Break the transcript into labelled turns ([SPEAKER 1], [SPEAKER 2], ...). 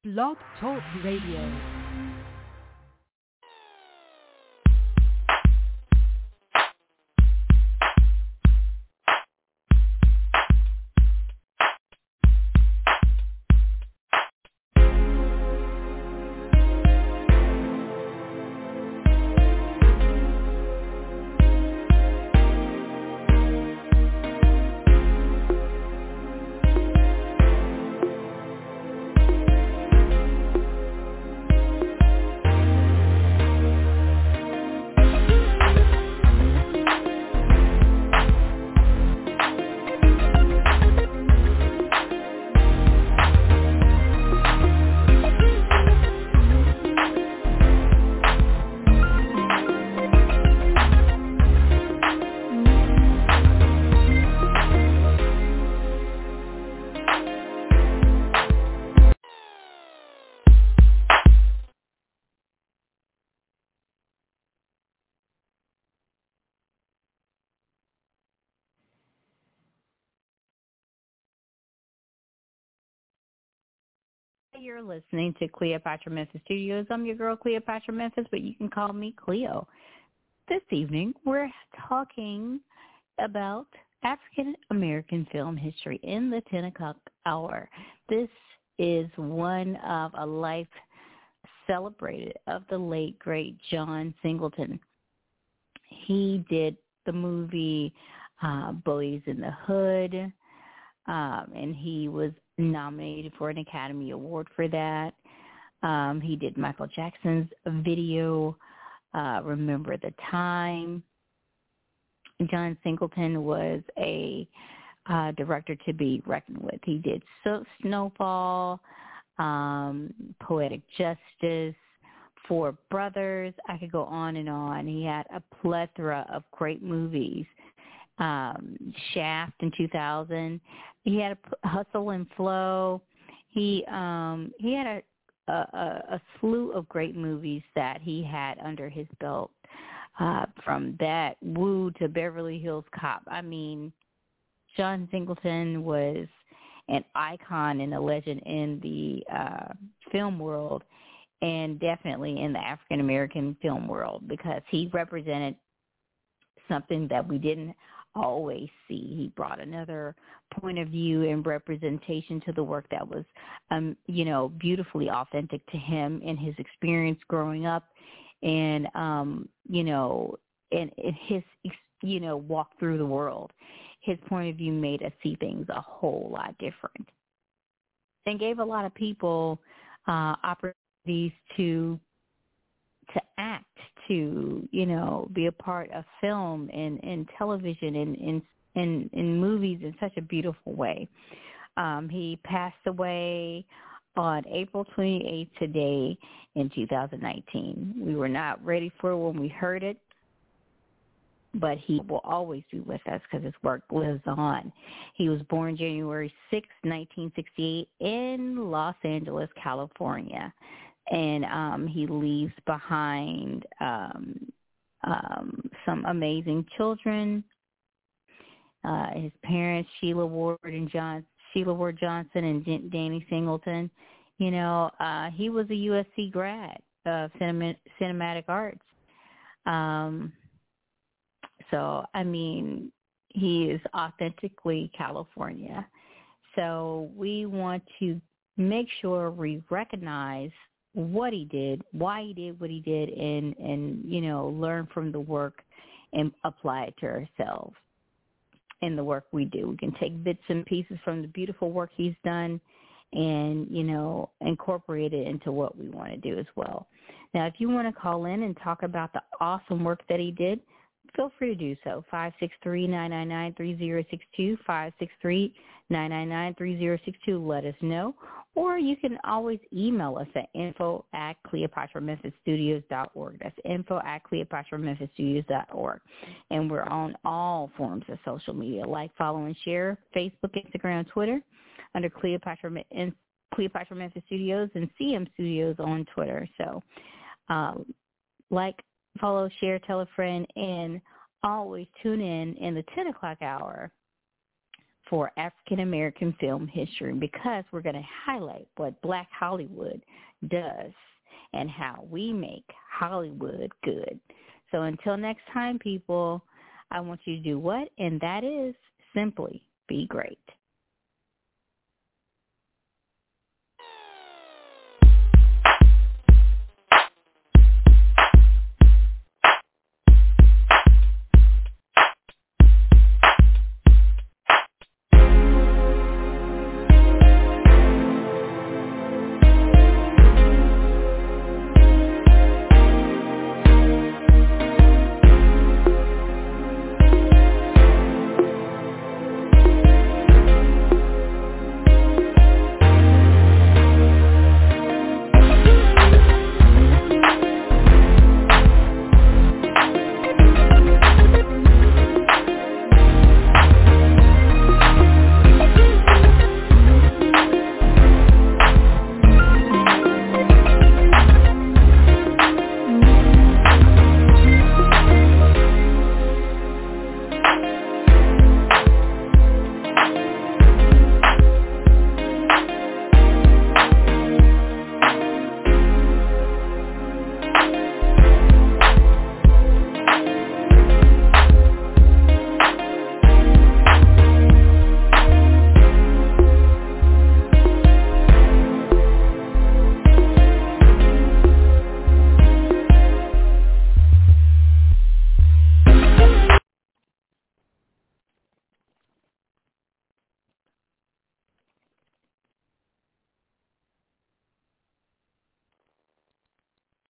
[SPEAKER 1] Blog Talk Radio. You're listening to Cleopatra Memphis Studios. I'm your girl, Cleopatra Memphis, but you can call me Cleo. This evening, we're talking about African American film history in the 10 o'clock hour. This is one of a life celebrated of the late, great John Singleton. He did the movie Boys in the Hood, and he was nominated for an Academy Award for that. He did Michael Jackson's video, Remember the Time. John Singleton was a director to be reckoned with. He did Snowfall, Poetic Justice, Four Brothers. I could go on and on. He had a plethora of great movies. Shaft in 2000. He had a Hustle and Flow. He had a slew of great movies that he had under his belt. From that, Woo to Beverly Hills Cop. I mean, John Singleton was an icon and a legend in the film world, and definitely in the African American film world, because he represented something that we didn't always see. He brought another point of view and representation to the work that was, beautifully authentic to him and his experience growing up, and and his, walk through the world. His point of view made us see things a whole lot different, and gave a lot of people opportunities to act, to, be a part of film and television and in movies in such a beautiful way. He passed away on April 28th today in 2019. We were not ready for it when we heard it, but he will always be with us because his work lives on. He was born January 6, 1968 in Los Angeles, California. And he leaves behind some amazing children. His parents, Sheila Ward Johnson and Danny Singleton. He was a USC grad of cinematic arts. So, I mean, he is authentically California. So we want to make sure we recognize what he did, why he did what he did, and learn from the work and apply it to ourselves in the work we do. We can take bits and pieces from the beautiful work he's done and, incorporate it into what we want to do as well. Now, if you want to call in and talk about the awesome work that he did, feel free to do so. 563-999-3062, 563-999-3062. Let us know. Or you can always email us at info@CleopatraMemphisStudios.org. That's info@CleopatraMemphisStudios.org. And we're on all forms of social media, like, follow, and share, Facebook, Instagram, Twitter, under Cleopatra Memphis Studios, and CM Studios on Twitter. So, follow, share, tell a friend, and always tune in the 10 o'clock hour for African American film history, because we're going to highlight what Black Hollywood does and how we make Hollywood good. So until next time, people, I want you to do what? And that is simply be great.